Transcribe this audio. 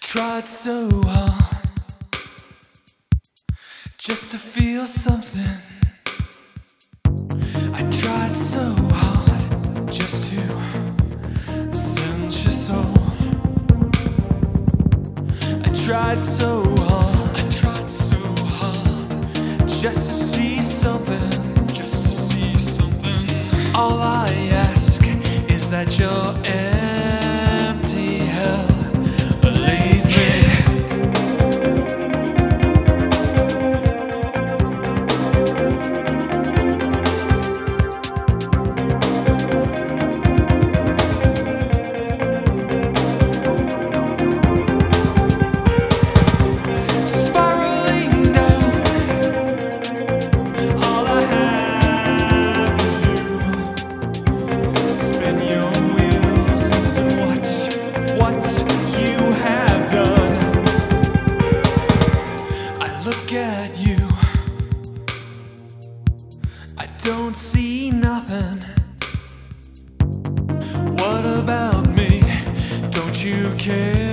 Tried so hard just to feel something. I tried so hard just to sense your soul. I tried so hard just to see something. All I ask is that you're empty hell. Leave me. Spiraling down, all I have is you. Spin your wheels and watch what you have done. I look at you, I don't see nothing. What about me? Don't you care?